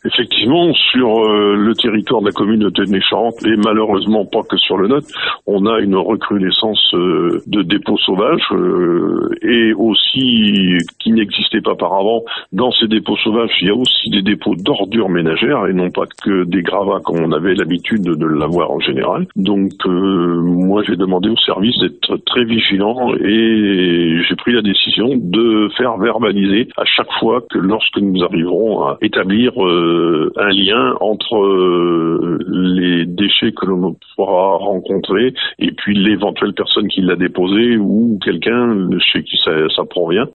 Effectivement, sur le territoire de la communauté de Charentes, et malheureusement pas que sur le nôtre, on a une recrudescence de dépôts sauvages et aussi qui n'existait pas auparavant. Dans ces dépôts sauvages, il y a aussi des dépôts d'ordures ménagères et non pas que des gravats comme on avait l'habitude de l'avoir en général. Donc moi j'ai demandé au service d'être très vigilant et j'ai pris la décision de faire verbaliser à chaque fois que lorsque nous arriverons à établir un lien entre les déchets que l'on pourra rencontrer et puis l'éventuelle personne qui l'a déposé ou quelqu'un chez qui ça provient.